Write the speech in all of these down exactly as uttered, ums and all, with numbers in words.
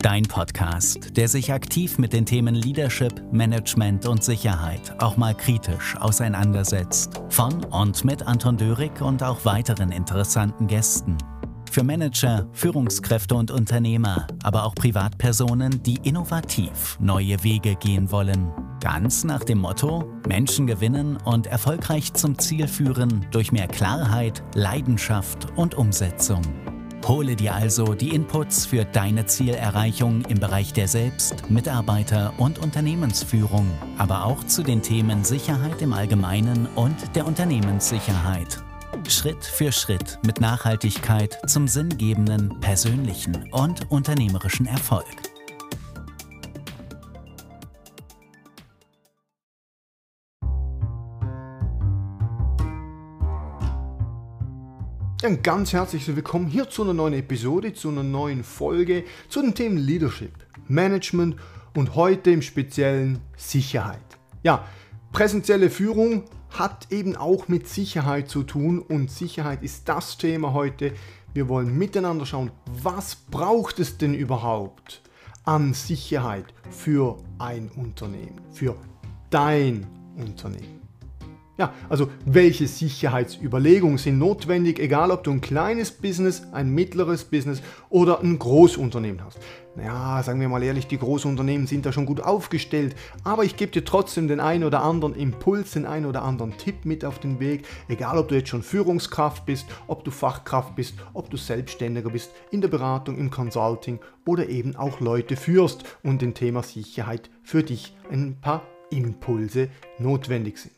Dein Podcast, der sich aktiv mit den Themen Leadership, Management und Sicherheit auch mal kritisch auseinandersetzt. Von und mit Anton Dörig und auch weiteren interessanten Gästen. Für Manager, Führungskräfte und Unternehmer, aber auch Privatpersonen, die innovativ neue Wege gehen wollen. Ganz nach dem Motto: Menschen gewinnen und erfolgreich zum Ziel führen durch mehr Klarheit, Leidenschaft und Umsetzung. Hole dir also die Inputs für deine Zielerreichung im Bereich der Selbst-, Mitarbeiter- und Unternehmensführung, aber auch zu den Themen Sicherheit im Allgemeinen und der Unternehmenssicherheit. Schritt für Schritt mit Nachhaltigkeit zum sinngebenden, persönlichen und unternehmerischen Erfolg. Ein ganz herzliches Willkommen hier zu einer neuen Episode, zu einer neuen Folge zu den Themen Leadership, Management und heute im Speziellen Sicherheit. Ja, präsentielle Führung hat eben auch mit Sicherheit zu tun und Sicherheit ist das Thema heute. Wir wollen miteinander schauen, was braucht es denn überhaupt an Sicherheit für ein Unternehmen, für dein Unternehmen. Ja, also welche Sicherheitsüberlegungen sind notwendig, egal ob du ein kleines Business, ein mittleres Business oder ein Großunternehmen hast. Naja, sagen wir mal ehrlich, die Großunternehmen sind da schon gut aufgestellt, aber ich gebe dir trotzdem den einen oder anderen Impuls, den einen oder anderen Tipp mit auf den Weg, egal ob du jetzt schon Führungskraft bist, ob du Fachkraft bist, ob du Selbstständiger bist, in der Beratung, im Consulting oder eben auch Leute führst und dem Thema Sicherheit für dich ein paar Impulse notwendig sind.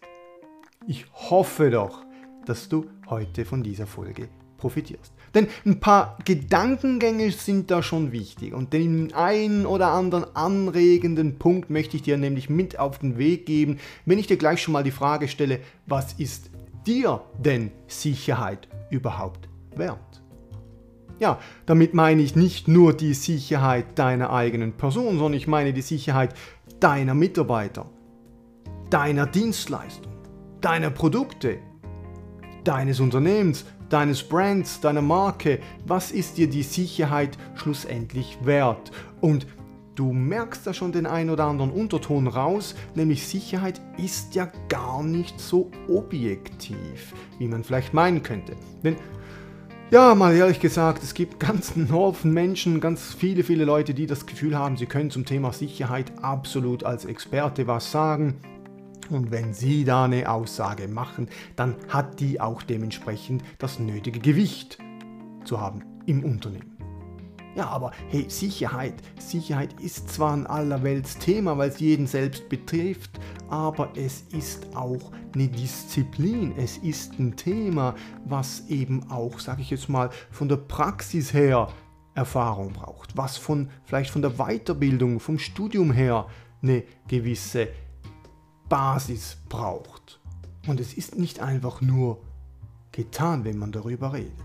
Ich hoffe doch, dass du heute von dieser Folge profitierst. Denn ein paar Gedankengänge sind da schon wichtig und den einen oder anderen anregenden Punkt möchte ich dir nämlich mit auf den Weg geben, wenn ich dir gleich schon mal die Frage stelle: Was ist dir denn Sicherheit überhaupt wert? Ja, damit meine ich nicht nur die Sicherheit deiner eigenen Person, sondern ich meine die Sicherheit deiner Mitarbeiter, deiner Dienstleistung, deiner Produkte, deines Unternehmens, deines Brands, deiner Marke. Was ist dir die Sicherheit schlussendlich wert? Und du merkst da schon den einen oder anderen Unterton raus, nämlich Sicherheit ist ja gar nicht so objektiv, wie man vielleicht meinen könnte. Denn ja, mal ehrlich gesagt, es gibt ganz einen Haufen Menschen, ganz viele, viele Leute, die das Gefühl haben, sie können zum Thema Sicherheit absolut als Experte was sagen. Und wenn sie da eine Aussage machen, dann hat die auch dementsprechend das nötige Gewicht zu haben im Unternehmen. Ja, aber hey, Sicherheit, Sicherheit ist zwar ein Allerweltsthema, weil es jeden selbst betrifft, aber es ist auch eine Disziplin, es ist ein Thema, was eben auch, sage ich jetzt mal, von der Praxis her Erfahrung braucht, was von vielleicht von der Weiterbildung, vom Studium her eine gewisse Basis braucht. Und es ist nicht einfach nur getan, wenn man darüber redet.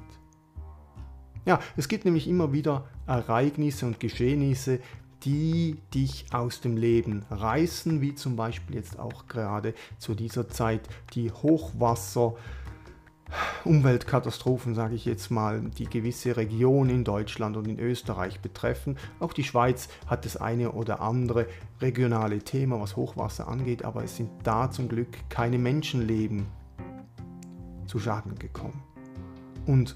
Ja, es gibt nämlich immer wieder Ereignisse und Geschehnisse, die dich aus dem Leben reißen, wie zum Beispiel jetzt auch gerade zu dieser Zeit die Hochwasser, Umweltkatastrophen, sage ich jetzt mal, die gewisse Region in Deutschland und in Österreich betreffen. Auch die Schweiz hat das eine oder andere regionale Thema, was Hochwasser angeht, aber es sind da zum Glück keine Menschenleben zu Schaden gekommen. Und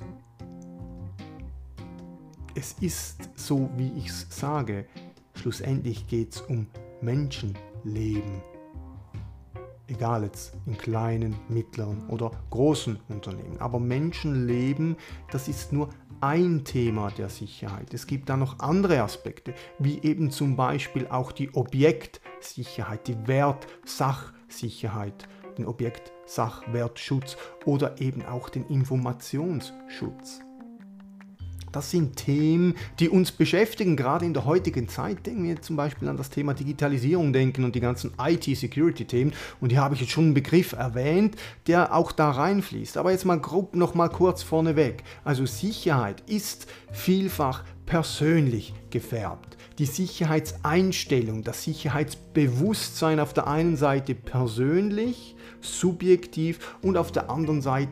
es ist so, wie ich es sage, schlussendlich geht es um Menschenleben. Egal jetzt in kleinen, mittleren oder großen Unternehmen. Aber Menschenleben, das ist nur ein Thema der Sicherheit. Es gibt da noch andere Aspekte, wie eben zum Beispiel auch die Objektsicherheit, die Wert-Sachsicherheit, den Objekt-Sach-Wertschutz oder eben auch den Informationsschutz. Das sind Themen, die uns beschäftigen, gerade in der heutigen Zeit. Denken wir zum Beispiel an das Thema Digitalisierung denken und die ganzen I T-Security-Themen. Und hier habe ich jetzt schon einen Begriff erwähnt, der auch da reinfließt. Aber jetzt mal grob noch mal kurz vorneweg. Also Sicherheit ist vielfach persönlich gefärbt. Die Sicherheitseinstellung, das Sicherheitsbewusstsein auf der einen Seite persönlich, subjektiv und auf der anderen Seite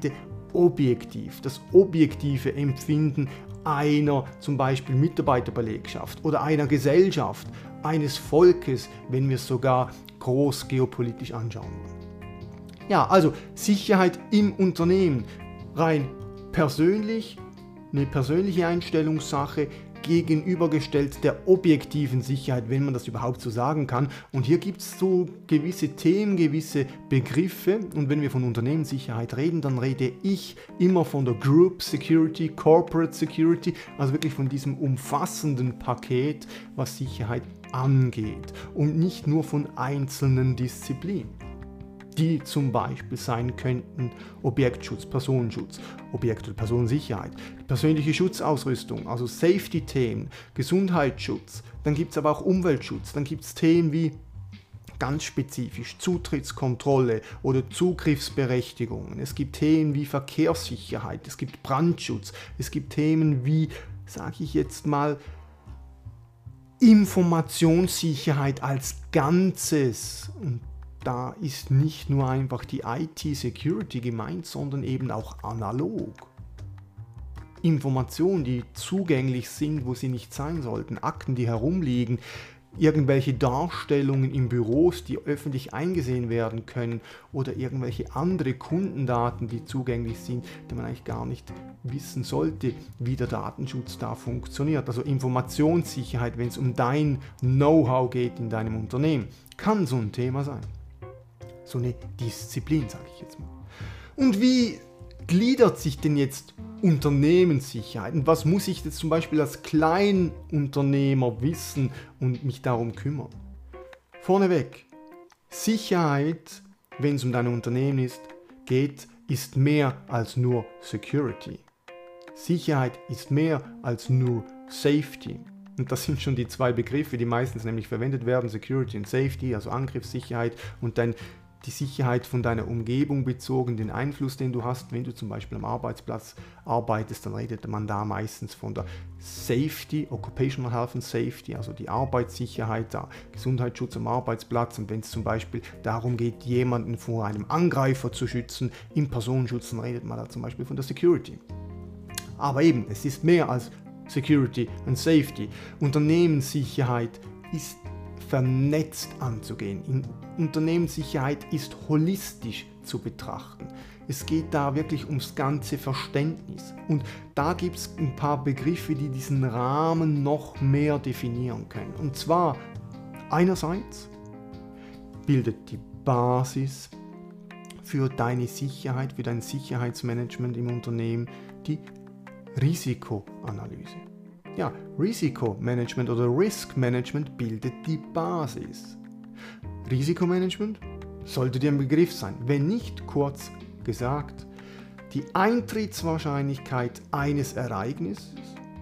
objektiv, das objektive Empfinden einer zum Beispiel Mitarbeiterbelegschaft oder einer Gesellschaft, eines Volkes, wenn wir es sogar groß geopolitisch anschauen. Ja, also Sicherheit im Unternehmen, rein persönlich, eine persönliche Einstellungssache, gegenübergestellt der objektiven Sicherheit, wenn man das überhaupt so sagen kann. Und hier gibt es so gewisse Themen, gewisse Begriffe. Und wenn wir von Unternehmenssicherheit reden, dann rede ich immer von der Group Security, Corporate Security, also wirklich von diesem umfassenden Paket, was Sicherheit angeht. Und nicht nur von einzelnen Disziplinen, die zum Beispiel sein könnten Objektschutz, Personenschutz, Objekt- oder Personensicherheit, persönliche Schutzausrüstung, also Safety-Themen, Gesundheitsschutz, dann gibt es aber auch Umweltschutz, dann gibt es Themen wie ganz spezifisch Zutrittskontrolle oder Zugriffsberechtigungen, es gibt Themen wie Verkehrssicherheit, es gibt Brandschutz, es gibt Themen wie, sage ich jetzt mal, Informationssicherheit als Ganzes. Und da ist nicht nur einfach die I T-Security gemeint, sondern eben auch analog. Informationen, die zugänglich sind, wo sie nicht sein sollten, Akten, die herumliegen, irgendwelche Darstellungen in Büros, die öffentlich eingesehen werden können oder irgendwelche andere Kundendaten, die zugänglich sind, die man eigentlich gar nicht wissen sollte, wie der Datenschutz da funktioniert. Also Informationssicherheit, wenn es um dein Know-how geht in deinem Unternehmen, kann so ein Thema sein. So eine Disziplin, sage ich jetzt mal. Und wie gliedert sich denn jetzt Unternehmenssicherheit? Und was muss ich jetzt zum Beispiel als Kleinunternehmer wissen und mich darum kümmern? Vorneweg, Sicherheit, wenn es um dein Unternehmen ist, geht, ist mehr als nur Security. Sicherheit ist mehr als nur Safety. Und das sind schon die zwei Begriffe, die meistens nämlich verwendet werden, Security und Safety, also Angriffssicherheit und dann die Sicherheit von deiner Umgebung bezogen, den Einfluss, den du hast. Wenn du zum Beispiel am Arbeitsplatz arbeitest, dann redet man da meistens von der Safety, Occupational Health and Safety, also die Arbeitssicherheit, der Gesundheitsschutz am Arbeitsplatz. Und wenn es zum Beispiel darum geht, jemanden vor einem Angreifer zu schützen, im Personenschutz, dann redet man da zum Beispiel von der Security. Aber eben, es ist mehr als Security and Safety. Unternehmenssicherheit ist vernetzt anzugehen. In Unternehmenssicherheit ist holistisch zu betrachten. Es geht da wirklich ums ganze Verständnis. Und da gibt es ein paar Begriffe, die diesen Rahmen noch mehr definieren können. Und zwar einerseits bildet die Basis für deine Sicherheit, für dein Sicherheitsmanagement im Unternehmen die Risikoanalyse. Ja, Risikomanagement oder Risk Management bildet die Basis. Risikomanagement sollte dir ein Begriff sein. Wenn nicht, kurz gesagt, die Eintrittswahrscheinlichkeit eines Ereignisses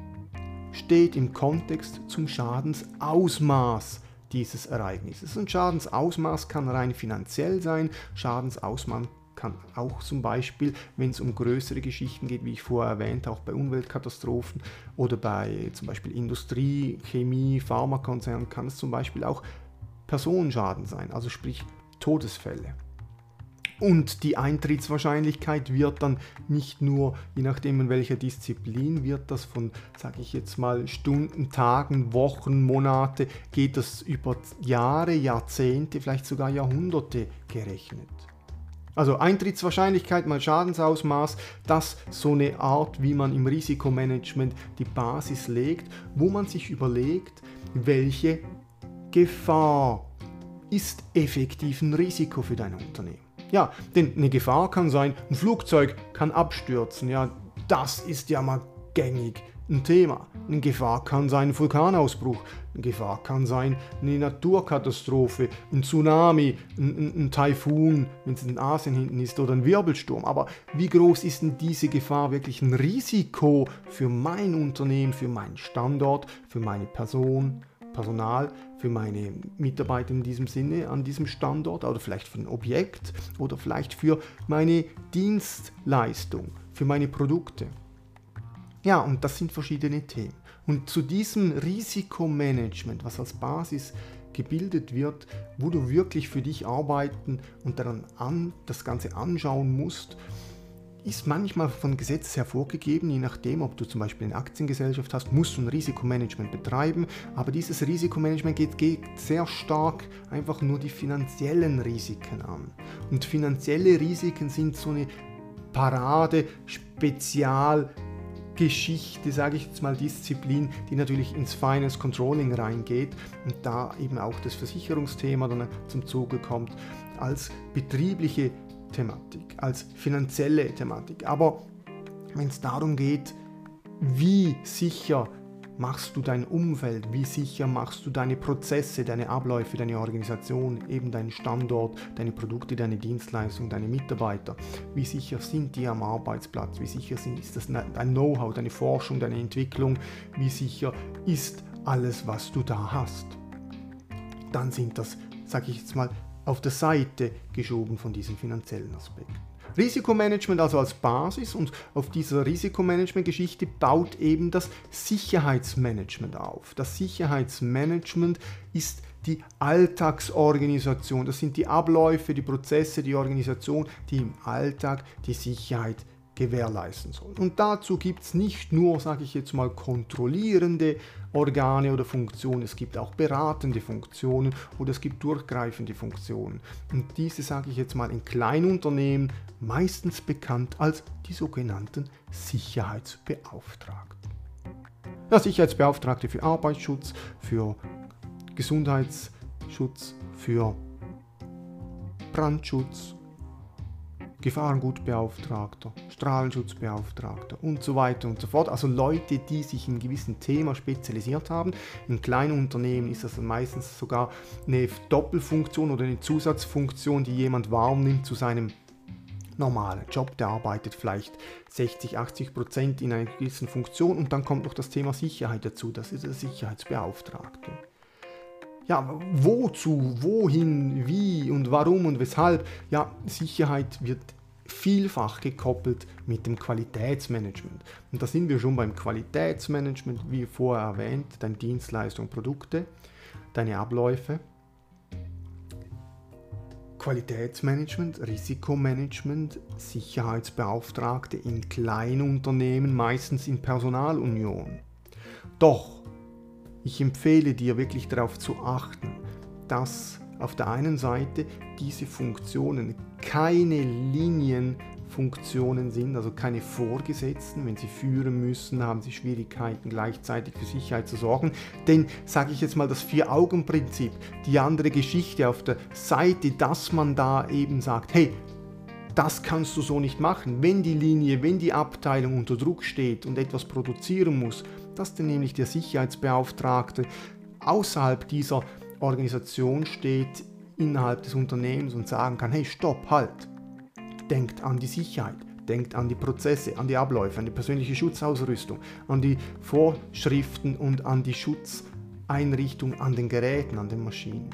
steht im Kontext zum Schadensausmaß dieses Ereignisses. Und Schadensausmaß kann rein finanziell sein, Schadensausmaß kann auch zum Beispiel, wenn es um größere Geschichten geht, wie ich vorher erwähnt, auch bei Umweltkatastrophen oder bei zum Beispiel Industrie, Chemie, Pharmakonzernen, kann es zum Beispiel auch Personenschaden sein, also sprich Todesfälle. Und die Eintrittswahrscheinlichkeit wird dann nicht nur, je nachdem in welcher Disziplin, wird das von, sage ich jetzt mal, Stunden, Tagen, Wochen, Monate, geht das über Jahre, Jahrzehnte, vielleicht sogar Jahrhunderte gerechnet. Also Eintrittswahrscheinlichkeit mal Schadensausmaß, das ist so eine Art, wie man im Risikomanagement die Basis legt, wo man sich überlegt, welche Gefahr ist effektiv ein Risiko für dein Unternehmen. Ja, denn eine Gefahr kann sein, ein Flugzeug kann abstürzen, ja, das ist ja mal gängig ein Thema. Eine Gefahr kann sein ein Vulkanausbruch, eine Gefahr kann sein eine Naturkatastrophe, ein Tsunami, ein, ein, ein Taifun, wenn es in Asien hinten ist, oder ein Wirbelsturm. Aber wie groß ist denn diese Gefahr wirklich ein Risiko für mein Unternehmen, für meinen Standort, für meine Person, Personal, für meine Mitarbeiter in diesem Sinne an diesem Standort oder vielleicht für ein Objekt oder vielleicht für meine Dienstleistung, für meine Produkte. Ja, und das sind verschiedene Themen. Und zu diesem Risikomanagement, was als Basis gebildet wird, wo du wirklich für dich arbeiten und daran an, das Ganze anschauen musst, ist manchmal von Gesetz her vorgegeben, je nachdem, ob du zum Beispiel eine Aktiengesellschaft hast, musst du ein Risikomanagement betreiben, aber dieses Risikomanagement geht, geht sehr stark einfach nur die finanziellen Risiken an. Und finanzielle Risiken sind so eine Parade, Spezialgeschichte, sage ich jetzt mal, Disziplin, die natürlich ins Finance Controlling reingeht und da eben auch das Versicherungsthema dann zum Zuge kommt als betriebliche Thematik, als finanzielle Thematik. Aber wenn es darum geht, wie sicher machst du dein Umfeld, wie sicher machst du deine Prozesse, deine Abläufe, deine Organisation, eben deinen Standort, deine Produkte, deine Dienstleistungen, deine Mitarbeiter, wie sicher sind die am Arbeitsplatz, wie sicher sind, ist das dein Know-how, deine Forschung, deine Entwicklung, wie sicher ist alles, was du da hast. Dann sind das, sage ich jetzt mal, auf der Seite geschoben von diesen finanziellen Aspekten. Risikomanagement also als Basis, und auf dieser Risikomanagement-Geschichte baut eben das Sicherheitsmanagement auf. Das Sicherheitsmanagement ist die Alltagsorganisation, das sind die Abläufe, die Prozesse, die Organisation, die im Alltag die Sicherheit gewährleisten soll. Und dazu gibt es nicht nur, sage ich jetzt mal, kontrollierende Organe oder Funktionen, es gibt auch beratende Funktionen oder es gibt durchgreifende Funktionen. Und diese, sage ich jetzt mal, in Kleinunternehmen meistens bekannt als die sogenannten Sicherheitsbeauftragten. Ja, Sicherheitsbeauftragte für Arbeitsschutz, für Gesundheitsschutz, für Brandschutz, Gefahrengutbeauftragter, Strahlenschutzbeauftragter und so weiter und so fort. Also Leute, die sich in einem gewissen Thema spezialisiert haben. In kleinen Unternehmen ist das dann meistens sogar eine Doppelfunktion oder eine Zusatzfunktion, die jemand wahrnimmt zu seinem normalen Job. Der arbeitet vielleicht sechzig, achtzig Prozent in einer gewissen Funktion und dann kommt noch das Thema Sicherheit dazu. Das ist der Sicherheitsbeauftragte. Ja, wozu, wohin, wie und warum und weshalb? Ja, Sicherheit wird vielfach gekoppelt mit dem Qualitätsmanagement. Und da sind wir schon beim Qualitätsmanagement, wie vorher erwähnt, deine Dienstleistungen, Produkte, deine Abläufe. Qualitätsmanagement, Risikomanagement, Sicherheitsbeauftragte in Kleinunternehmen, meistens in Personalunion. Doch ich empfehle dir wirklich darauf zu achten, dass auf der einen Seite diese Funktionen keine Linienfunktionen sind, also keine Vorgesetzten. Wenn sie führen müssen, haben sie Schwierigkeiten, gleichzeitig für Sicherheit zu sorgen. Denn, sage ich jetzt mal, das Vier-Augen-Prinzip, die andere Geschichte auf der Seite, dass man da eben sagt, hey, das kannst du so nicht machen. Wenn die Linie, wenn die Abteilung unter Druck steht und etwas produzieren muss, dass dann nämlich der Sicherheitsbeauftragte außerhalb dieser Organisation steht, innerhalb des Unternehmens und sagen kann, hey, stopp, halt, denkt an die Sicherheit, denkt an die Prozesse, an die Abläufe, an die persönliche Schutzausrüstung, an die Vorschriften und an die Schutzeinrichtung an den Geräten, an den Maschinen.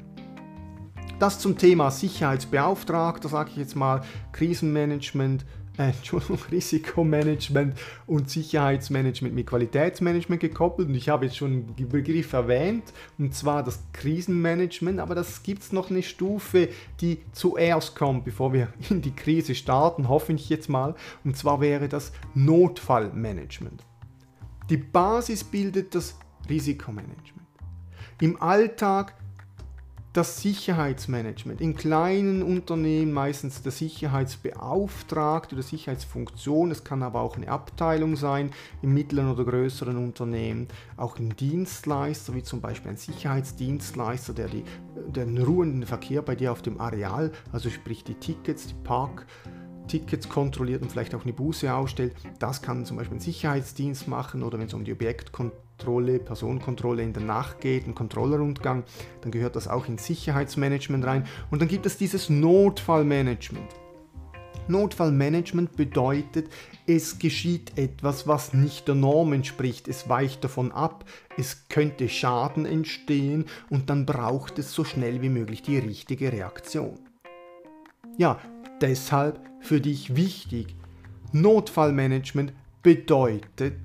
Das zum Thema Sicherheitsbeauftragter, sage ich jetzt mal, Krisenmanagement, äh, Entschuldigung, Risikomanagement und Sicherheitsmanagement mit Qualitätsmanagement gekoppelt. Und ich habe jetzt schon den Begriff erwähnt, und zwar das Krisenmanagement, aber das gibt es noch eine Stufe, die zuerst kommt, bevor wir in die Krise starten, hoffe ich jetzt mal, und zwar wäre das Notfallmanagement. Die Basis bildet das Risikomanagement. Im Alltag das Sicherheitsmanagement. In kleinen Unternehmen meistens der Sicherheitsbeauftragte oder Sicherheitsfunktion. Es kann aber auch eine Abteilung sein, im mittleren oder größeren Unternehmen. Auch ein Dienstleister, wie zum Beispiel ein Sicherheitsdienstleister, der, die, der den ruhenden Verkehr bei dir auf dem Areal, also sprich die Tickets, die Parktickets kontrolliert und vielleicht auch eine Buße ausstellt. Das kann zum Beispiel ein Sicherheitsdienst machen, oder wenn es um die Objektkontrolle, Personenkontrolle in der Nacht geht, ein Kontrollrundgang, dann gehört das auch ins Sicherheitsmanagement rein. Und dann gibt es dieses Notfallmanagement. Notfallmanagement bedeutet, es geschieht etwas, was nicht der Norm entspricht, es weicht davon ab, es könnte Schaden entstehen und dann braucht es so schnell wie möglich die richtige Reaktion. Ja, deshalb für dich wichtig, Notfallmanagement bedeutet,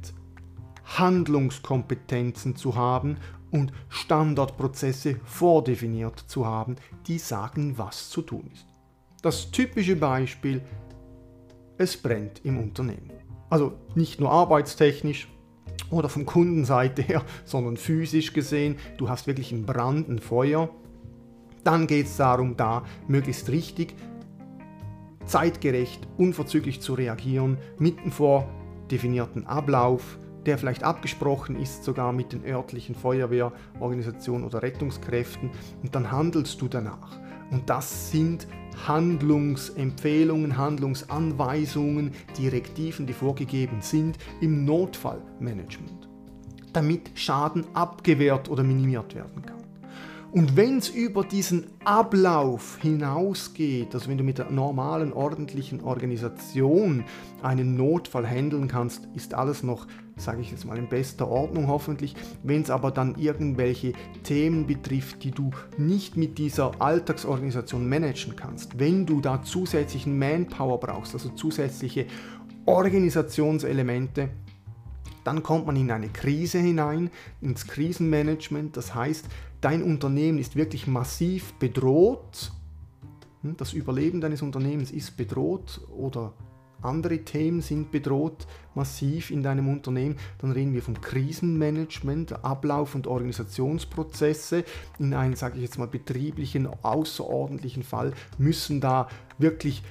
Handlungskompetenzen zu haben und Standardprozesse vordefiniert zu haben, die sagen, was zu tun ist. Das typische Beispiel: es brennt im Unternehmen. Also nicht nur arbeitstechnisch oder von Kundenseite her, sondern physisch gesehen, du hast wirklich einen Brand, ein Feuer. Dann geht es darum, da möglichst richtig, zeitgerecht, unverzüglich zu reagieren, mit einem vordefinierten Ablauf, der vielleicht abgesprochen ist, sogar mit den örtlichen Feuerwehrorganisationen oder Rettungskräften, und dann handelst du danach. Und das sind Handlungsempfehlungen, Handlungsanweisungen, Direktiven, die vorgegeben sind im Notfallmanagement, damit Schaden abgewehrt oder minimiert werden kann. Und wenn es über diesen Ablauf hinausgeht, also wenn du mit der normalen, ordentlichen Organisation einen Notfall handeln kannst, ist alles noch, sage ich jetzt mal, in bester Ordnung hoffentlich. Wenn es aber dann irgendwelche Themen betrifft, die du nicht mit dieser Alltagsorganisation managen kannst, wenn du da zusätzlichen Manpower brauchst, also zusätzliche Organisationselemente, dann kommt man in eine Krise hinein, ins Krisenmanagement. Das heißt, dein Unternehmen ist wirklich massiv bedroht, das Überleben deines Unternehmens ist bedroht oder andere Themen sind bedroht massiv in deinem Unternehmen, dann reden wir vom Krisenmanagement, Ablauf- und Organisationsprozesse. In einem, sage ich jetzt mal, betrieblichen, außerordentlichen Fall müssen da wirklich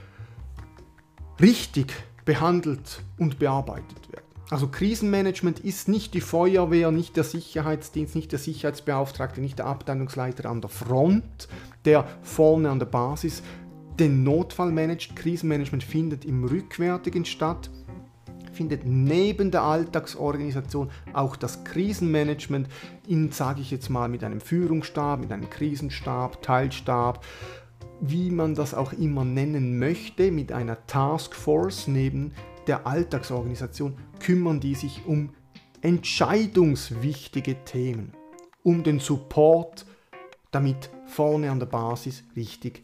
richtig behandelt und bearbeitet werden. Also Krisenmanagement ist nicht die Feuerwehr, nicht der Sicherheitsdienst, nicht der Sicherheitsbeauftragte, nicht der Abteilungsleiter an der Front, der vorne an der Basis den Notfall managt. Krisenmanagement findet im Rückwärtigen statt, findet neben der Alltagsorganisation auch das Krisenmanagement in, sage ich jetzt mal, mit einem Führungsstab, mit einem Krisenstab, Teilstab, wie man das auch immer nennen möchte, mit einer Taskforce neben der Alltagsorganisation, kümmern die sich um entscheidungswichtige Themen, um den Support, damit vorne an der Basis richtig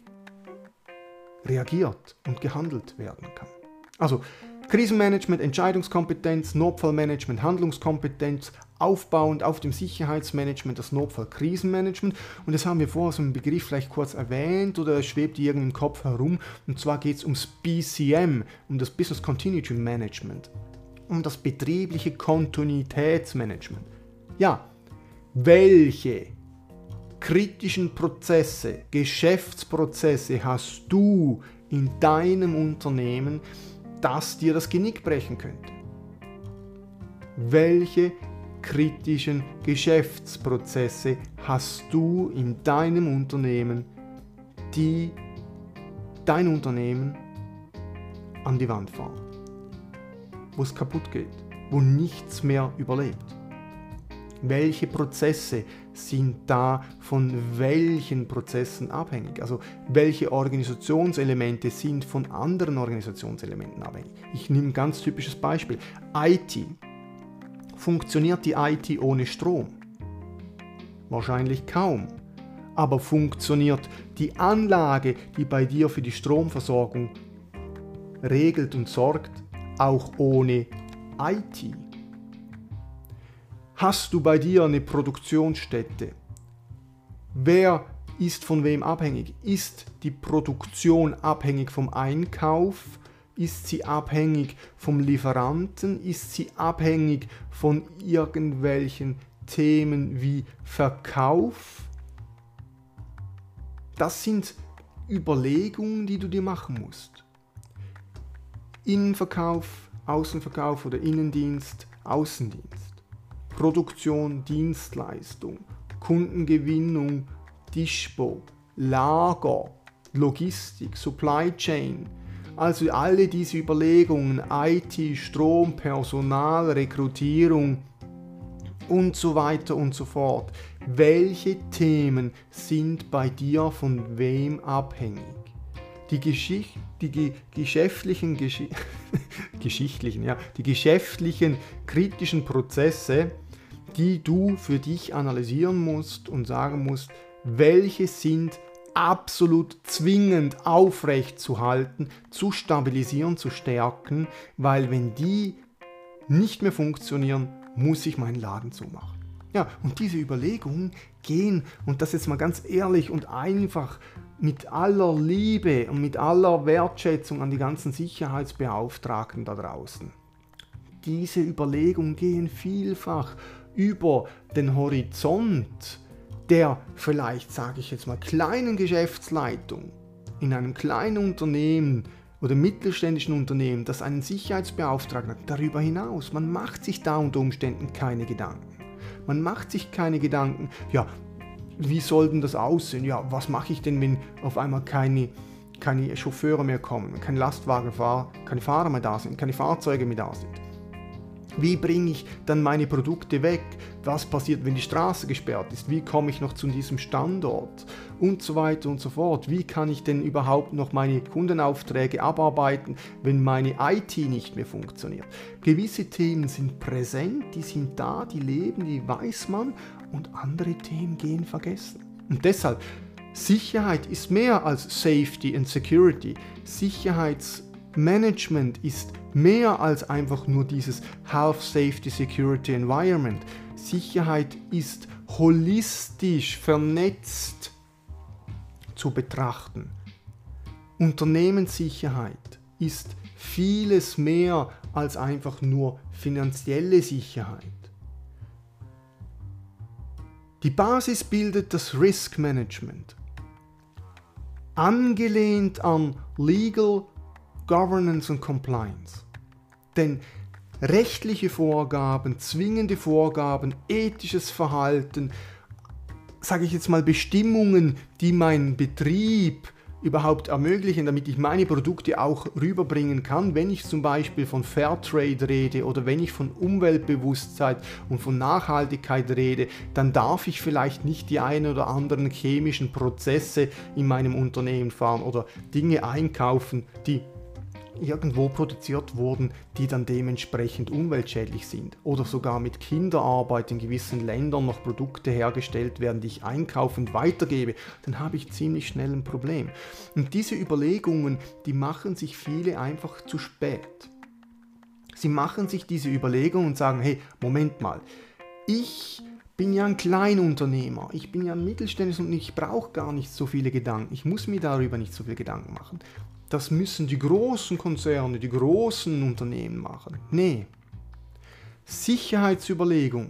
reagiert und gehandelt werden kann. Also Krisenmanagement, Entscheidungskompetenz, Notfallmanagement, Handlungskompetenz, aufbauend auf dem Sicherheitsmanagement, das Notfall-Krisenmanagement. Und das haben wir vorher so einen Begriff vielleicht kurz erwähnt oder es schwebt irgendwie im Kopf herum. Und zwar geht es ums B C M, um das Business Continuity Management, um das betriebliche Kontinuitätsmanagement. Ja, welche kritischen Prozesse, Geschäftsprozesse hast du in deinem Unternehmen, das dir das Genick brechen könnte? Welche kritischen Geschäftsprozesse hast du in deinem Unternehmen, die dein Unternehmen an die Wand fahren, wo es kaputt geht, wo nichts mehr überlebt? Welche Prozesse sind da von welchen Prozessen abhängig? Also welche Organisationselemente sind von anderen Organisationselementen abhängig? Ich nehme ein ganz typisches Beispiel. I T. Funktioniert die I T ohne Strom? Wahrscheinlich kaum. Aber funktioniert die Anlage, die bei dir für die Stromversorgung regelt und sorgt, auch ohne I T? Hast du bei dir eine Produktionsstätte? Wer ist von wem abhängig? Ist die Produktion abhängig vom Einkauf? Ist sie abhängig vom Lieferanten? Ist sie abhängig von irgendwelchen Themen wie Verkauf? Das sind Überlegungen, die du dir machen musst. Innenverkauf, Außenverkauf oder Innendienst, Außendienst. Produktion, Dienstleistung, Kundengewinnung, Dispo, Lager, Logistik, Supply Chain. Also alle diese Überlegungen, I T, Strom, Personal, Rekrutierung und so weiter und so fort. Welche Themen sind bei dir von wem abhängig? Die, Geschicht, die ge, geschäftlichen, Gesch geschichtlichen, ja, die geschäftlichen, kritischen Prozesse, die du für dich analysieren musst und sagen musst, welche sind absolut zwingend aufrecht zu halten, zu stabilisieren, zu stärken, weil wenn die nicht mehr funktionieren, muss ich meinen Laden zumachen. Ja, und diese Überlegungen gehen, und das jetzt mal ganz ehrlich und einfach mit aller Liebe und mit aller Wertschätzung an die ganzen Sicherheitsbeauftragten da draußen. Diese Überlegungen gehen vielfach über den Horizont der vielleicht, sage ich jetzt mal, kleinen Geschäftsleitung in einem kleinen Unternehmen oder mittelständischen Unternehmen, das einen Sicherheitsbeauftragten hat, darüber hinaus. Man macht sich da unter Umständen keine Gedanken. Man macht sich keine Gedanken, ja, wie soll denn das aussehen? Ja, was mache ich denn, wenn auf einmal keine, keine Chauffeure mehr kommen, keine Lastwagenfahrer, keine Fahrer mehr da sind, keine Fahrzeuge mehr da sind? Wie bringe ich dann meine Produkte weg? Was passiert, wenn die Straße gesperrt ist? Wie komme ich noch zu diesem Standort? Und so weiter und so fort. Wie kann ich denn überhaupt noch meine Kundenaufträge abarbeiten, wenn meine I T nicht mehr funktioniert? Gewisse Themen sind präsent, die sind da, die leben, die weiß man, und andere Themen gehen vergessen. Und deshalb, Sicherheit ist mehr als Safety and Security. Sicherheitsmanagement ist mehr als einfach nur dieses Health, Safety, Security, Environment. Sicherheit ist holistisch vernetzt zu betrachten. Unternehmenssicherheit ist vieles mehr als einfach nur finanzielle Sicherheit. Die Basis bildet das Risk Management, angelehnt an Legal, Governance und Compliance. Denn rechtliche Vorgaben, zwingende Vorgaben, ethisches Verhalten, sage ich jetzt mal Bestimmungen, die meinen Betrieb überhaupt ermöglichen, damit ich meine Produkte auch rüberbringen kann, wenn ich zum Beispiel von Fairtrade rede oder wenn ich von Umweltbewusstsein und von Nachhaltigkeit rede, dann darf ich vielleicht nicht die ein oder anderen chemischen Prozesse in meinem Unternehmen fahren oder Dinge einkaufen, die irgendwo produziert wurden, die dann dementsprechend umweltschädlich sind, oder sogar mit Kinderarbeit in gewissen Ländern noch Produkte hergestellt werden, die ich einkaufe und weitergebe, dann habe ich ziemlich schnell ein Problem. Und diese Überlegungen, die machen sich viele einfach zu spät. Sie machen sich diese Überlegungen und sagen, hey, Moment mal, ich bin ja ein Kleinunternehmer, ich bin ja ein Mittelständler und ich brauche gar nicht so viele Gedanken, ich muss mir darüber nicht so viel Gedanken machen. Das müssen die großen Konzerne, die großen Unternehmen machen. Nee, Sicherheitsüberlegung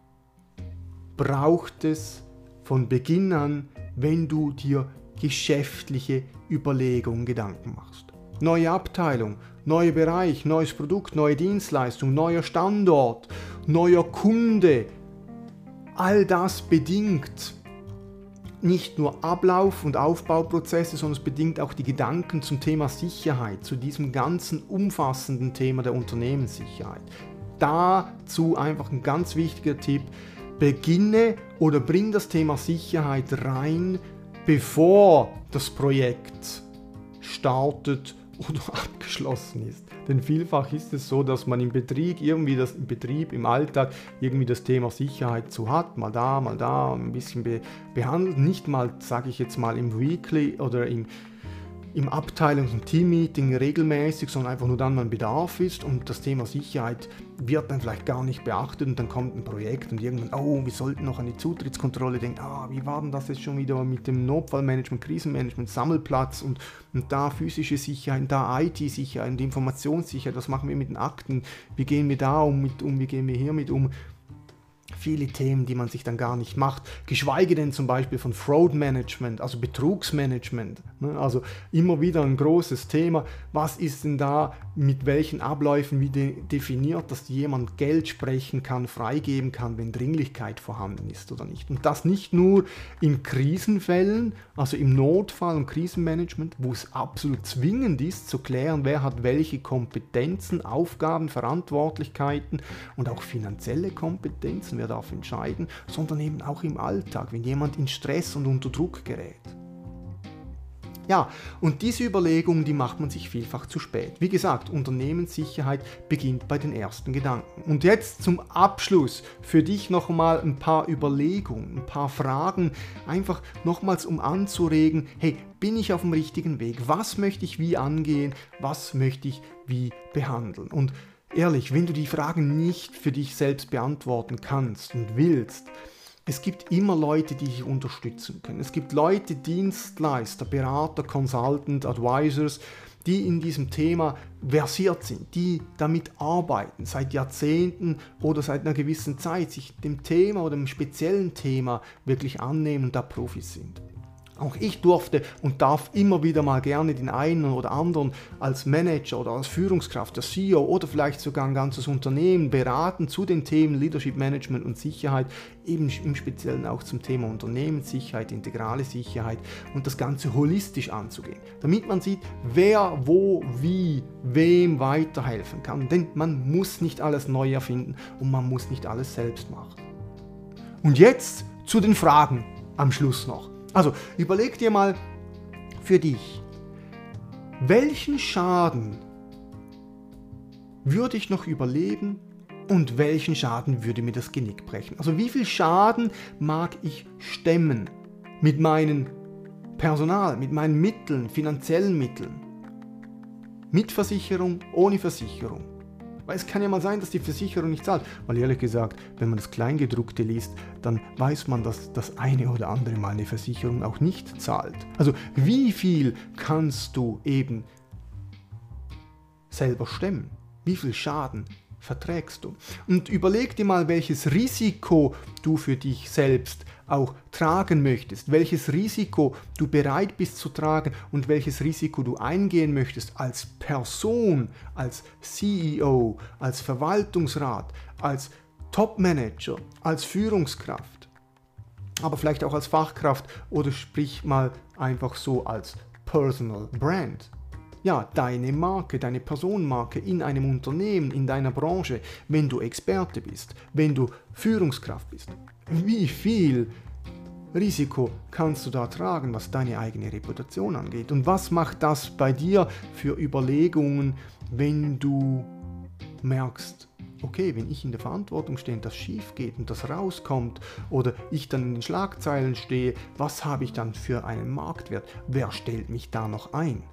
braucht es von Beginn an, wenn du dir geschäftliche Überlegungen Gedanken machst. Neue Abteilung, neuer Bereich, neues Produkt, neue Dienstleistung, neuer Standort, neuer Kunde. All das bedingt nicht nur Ablauf- und Aufbauprozesse, sondern es bedingt auch die Gedanken zum Thema Sicherheit, zu diesem ganzen umfassenden Thema der Unternehmenssicherheit. Dazu einfach ein ganz wichtiger Tipp: Beginne oder bring das Thema Sicherheit rein, bevor das Projekt startet oder abgeschlossen ist. Denn vielfach ist es so, dass man im Betrieb irgendwie das im Betrieb, im Alltag irgendwie das Thema Sicherheit zu hat, mal da, mal da, ein bisschen be- behandelt, nicht mal, sage ich jetzt mal, im Weekly oder im im Abteilungs- und Teammeeting regelmäßig, sondern einfach nur dann, wenn Bedarf ist, und das Thema Sicherheit wird dann vielleicht gar nicht beachtet und dann kommt ein Projekt und irgendwann, oh, wir sollten noch an die Zutrittskontrolle denken, ah, wie war denn das jetzt schon wieder mit dem Notfallmanagement, Krisenmanagement, Sammelplatz und, und da physische Sicherheit, da I T-Sicherheit und Informationssicherheit, was machen wir mit den Akten, wie gehen wir da um, mit, um wie gehen wir hiermit um? Viele Themen, die man sich dann gar nicht macht, geschweige denn zum Beispiel von Fraud Management, also Betrugsmanagement, ne? Also immer wieder ein großes Thema. Was ist denn da mit welchen Abläufen wie de- definiert, dass jemand Geld sprechen kann, freigeben kann, wenn Dringlichkeit vorhanden ist oder nicht? Und das nicht nur in Krisenfällen, also im Notfall- und Krisenmanagement, wo es absolut zwingend ist zu klären, wer hat welche Kompetenzen, Aufgaben, Verantwortlichkeiten und auch finanzielle Kompetenzen, wer darf entscheiden, sondern eben auch im Alltag, wenn jemand in Stress und unter Druck gerät. Ja, und diese Überlegungen, die macht man sich vielfach zu spät. Wie gesagt, Unternehmenssicherheit beginnt bei den ersten Gedanken. Und jetzt zum Abschluss für dich nochmal ein paar Überlegungen, ein paar Fragen, einfach nochmals um anzuregen, hey, bin ich auf dem richtigen Weg? Was möchte ich wie angehen? Was möchte ich wie behandeln? Und ehrlich, wenn du die Fragen nicht für dich selbst beantworten kannst und willst, Es gibt immer Leute, die dich unterstützen können. Es gibt Leute, Dienstleister, Berater, Consultant, Advisors, die in diesem Thema versiert sind, die damit arbeiten, seit Jahrzehnten oder seit einer gewissen Zeit, sich dem Thema oder dem speziellen Thema wirklich annehmen und da Profis sind. Auch ich durfte und darf immer wieder mal gerne den einen oder anderen als Manager oder als Führungskraft, der C E O oder vielleicht sogar ein ganzes Unternehmen beraten zu den Themen Leadership, Management und Sicherheit, eben im Speziellen auch zum Thema Unternehmenssicherheit, integrale Sicherheit und das Ganze holistisch anzugehen, damit man sieht, wer, wo, wie, wem weiterhelfen kann. Denn man muss nicht alles neu erfinden und man muss nicht alles selbst machen. Und jetzt zu den Fragen am Schluss noch. Also überleg dir mal für dich, welchen Schaden würde ich noch überleben und welchen Schaden würde mir das Genick brechen? Also wie viel Schaden mag ich stemmen mit meinem Personal, mit meinen Mitteln, finanziellen Mitteln? Mit Versicherung, ohne Versicherung? Weil es kann ja mal sein, dass die Versicherung nicht zahlt. Weil ehrlich gesagt, wenn man das Kleingedruckte liest, dann weiß man, dass das eine oder andere Mal eine Versicherung auch nicht zahlt. Also wie viel kannst du eben selber stemmen? Wie viel Schaden verträgst du? Und überleg dir mal, welches Risiko du für dich selbst auch tragen möchtest, welches Risiko du bereit bist zu tragen und welches Risiko du eingehen möchtest als Person, als C E O, als Verwaltungsrat, als Topmanager, als Führungskraft, aber vielleicht auch als Fachkraft oder sprich mal einfach so als Personal Brand. Ja, deine Marke, deine Personenmarke in einem Unternehmen, in deiner Branche, wenn du Experte bist, wenn du Führungskraft bist. Wie viel Risiko kannst du da tragen, was deine eigene Reputation angeht? Und was macht das bei dir für Überlegungen, wenn du merkst, okay, wenn ich in der Verantwortung stehe und das schief geht und das rauskommt oder ich dann in den Schlagzeilen stehe, was habe ich dann für einen Marktwert? Wer stellt mich da noch ein?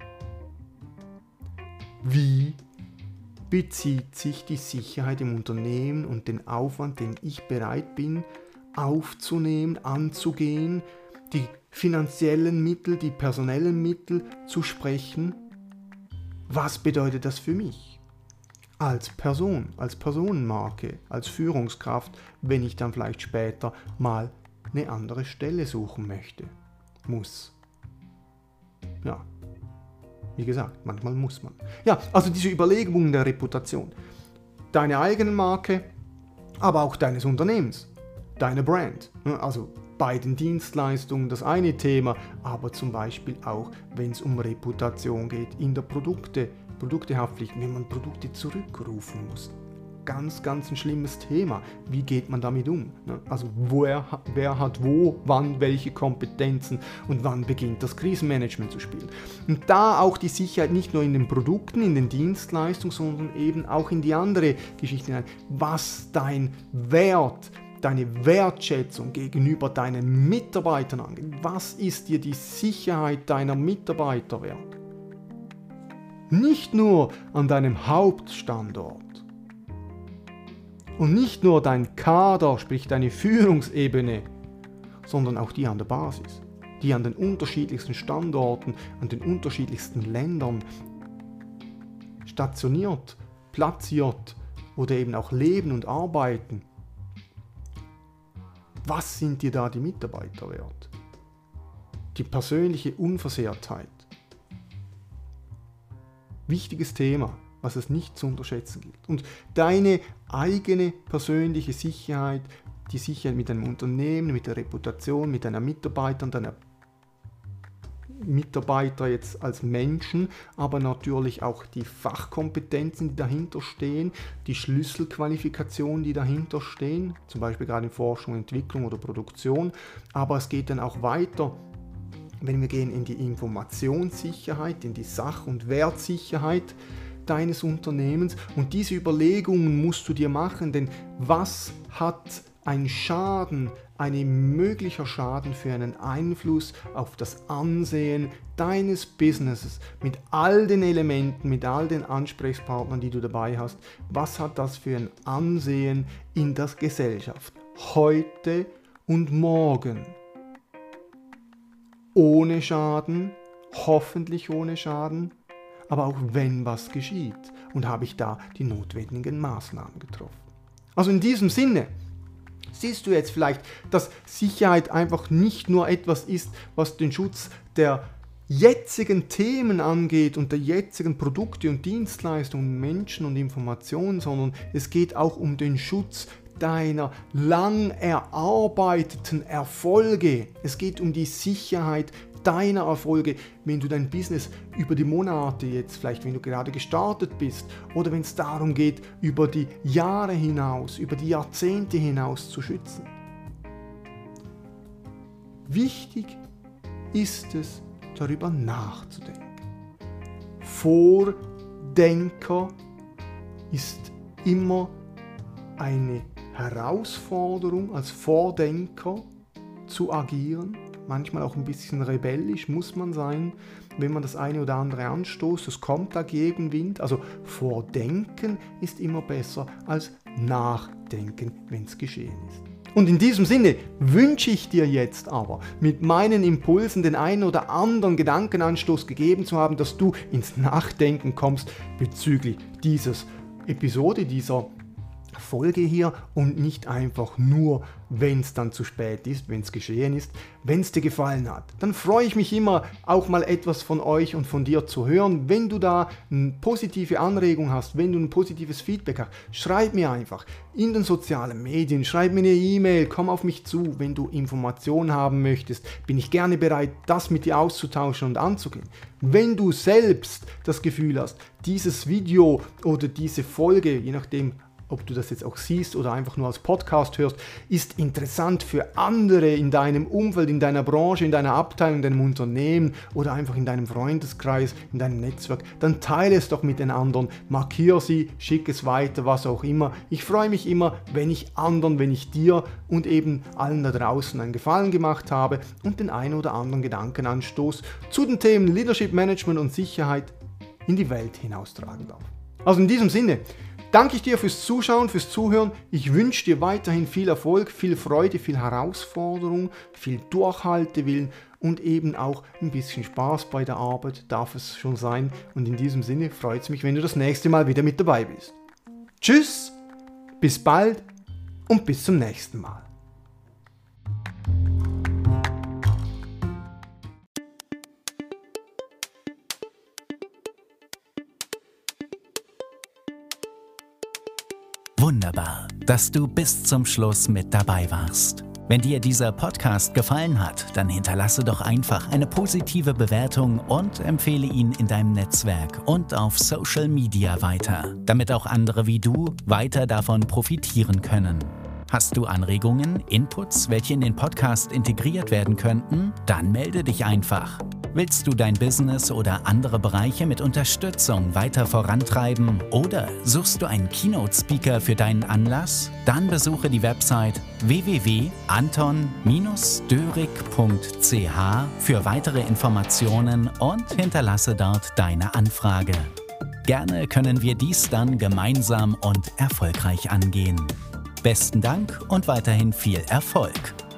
Wie bezieht sich die Sicherheit im Unternehmen und den Aufwand, den ich bereit bin, aufzunehmen, anzugehen, die finanziellen Mittel, die personellen Mittel zu sprechen? Was bedeutet das für mich? Als Person, als Personenmarke, als Führungskraft, wenn ich dann vielleicht später mal eine andere Stelle suchen möchte, muss. Ja. Wie gesagt, manchmal muss man. Ja, also diese Überlegungen der Reputation. Deine eigene Marke, aber auch deines Unternehmens. Deine Brand. Also bei den Dienstleistungen das eine Thema, aber zum Beispiel auch, wenn es um Reputation geht, in der Produkte, Produktehaftpflicht, wenn man Produkte zurückrufen muss. Ganz, ganz ein schlimmes Thema. Wie geht man damit um? Also woher, wer hat wo, wann, welche Kompetenzen und wann beginnt das Krisenmanagement zu spielen. Und da auch die Sicherheit nicht nur in den Produkten, in den Dienstleistungen, sondern eben auch in die andere Geschichte hinein. Was dein Wert, deine Wertschätzung gegenüber deinen Mitarbeitern angeht. Was ist dir die Sicherheit deiner Mitarbeiter wert? Nicht nur an deinem Hauptstandort. Und nicht nur dein Kader, sprich deine Führungsebene, sondern auch die an der Basis, die an den unterschiedlichsten Standorten, an den unterschiedlichsten Ländern stationiert, platziert oder eben auch leben und arbeiten. Was sind dir da die Mitarbeiter wert? Die persönliche Unversehrtheit. Wichtiges Thema, was es nicht zu unterschätzen gilt. Und deine eigene persönliche Sicherheit, die Sicherheit mit deinem Unternehmen, mit der Reputation, mit deiner Mitarbeitern, deiner Mitarbeiter jetzt als Menschen, aber natürlich auch die Fachkompetenzen, die dahinter stehen, die Schlüsselqualifikationen, die dahinter stehen, zum Beispiel gerade in Forschung, Entwicklung oder Produktion. Aber es geht dann auch weiter, wenn wir gehen in die Informationssicherheit, in die Sach- und Wertsicherheit deines Unternehmens. Und diese Überlegungen musst du dir machen, denn was hat ein Schaden, ein möglicher Schaden für einen Einfluss auf das Ansehen deines Businesses mit all den Elementen, mit all den Ansprechpartnern, die du dabei hast? Was hat das für ein Ansehen in der Gesellschaft? Heute und morgen. Ohne Schaden, hoffentlich ohne Schaden, aber auch wenn was geschieht und habe ich da die notwendigen Maßnahmen getroffen. Also in diesem Sinne siehst du jetzt vielleicht, dass Sicherheit einfach nicht nur etwas ist, was den Schutz der jetzigen Themen angeht und der jetzigen Produkte und Dienstleistungen, Menschen und Informationen, sondern es geht auch um den Schutz deiner lang erarbeiteten Erfolge. Es geht um die Sicherheit deiner Erfolge, wenn du dein Business über die Monate jetzt, vielleicht wenn du gerade gestartet bist oder wenn es darum geht, über die Jahre hinaus, über die Jahrzehnte hinaus zu schützen. Wichtig ist es, darüber nachzudenken. Vordenker ist immer eine Herausforderung, als Vordenker zu agieren. Manchmal auch ein bisschen rebellisch muss man sein, wenn man das eine oder andere anstoßt. Es kommt da Gegenwind. Also Vordenken ist immer besser als Nachdenken, wenn es geschehen ist. Und in diesem Sinne wünsche ich dir jetzt aber, mit meinen Impulsen den einen oder anderen Gedankenanstoß gegeben zu haben, dass du ins Nachdenken kommst bezüglich dieser Episode, dieser Folge hier und nicht einfach nur, wenn es dann zu spät ist, wenn es geschehen ist. Wenn es dir gefallen hat, dann freue ich mich immer, auch mal etwas von euch und von dir zu hören. Wenn du da eine positive Anregung hast, wenn du ein positives Feedback hast, schreib mir einfach in den sozialen Medien, schreib mir eine E-Mail, komm auf mich zu. Wenn du Informationen haben möchtest, bin ich gerne bereit, das mit dir auszutauschen und anzugehen. Wenn du selbst das Gefühl hast, dieses Video oder diese Folge, je nachdem, ob du das jetzt auch siehst oder einfach nur als Podcast hörst, ist interessant für andere in deinem Umfeld, in deiner Branche, in deiner Abteilung, in deinem Unternehmen oder einfach in deinem Freundeskreis, in deinem Netzwerk, dann teile es doch mit den anderen, markiere sie, schicke es weiter, was auch immer. Ich freue mich immer, wenn ich anderen, wenn ich dir und eben allen da draußen einen Gefallen gemacht habe und den einen oder anderen Gedankenanstoß zu den Themen Leadership, Management und Sicherheit in die Welt hinaustragen darf. Also in diesem Sinne, danke ich dir fürs Zuschauen, fürs Zuhören. Ich wünsche dir weiterhin viel Erfolg, viel Freude, viel Herausforderung, viel Durchhaltewillen und eben auch ein bisschen Spaß bei der Arbeit darf es schon sein. Und in diesem Sinne freut es mich, wenn du das nächste Mal wieder mit dabei bist. Tschüss, bis bald und bis zum nächsten Mal. Wunderbar, dass du bis zum Schluss mit dabei warst. Wenn dir dieser Podcast gefallen hat, dann hinterlasse doch einfach eine positive Bewertung und empfehle ihn in deinem Netzwerk und auf Social Media weiter, damit auch andere wie du weiter davon profitieren können. Hast du Anregungen, Inputs, welche in den Podcast integriert werden könnten? Dann melde dich einfach. Willst du dein Business oder andere Bereiche mit Unterstützung weiter vorantreiben oder suchst du einen Keynote-Speaker für deinen Anlass? Dann besuche die Website w w w punkt anton dörig punkt c h für weitere Informationen und hinterlasse dort deine Anfrage. Gerne können wir dies dann gemeinsam und erfolgreich angehen. Besten Dank und weiterhin viel Erfolg!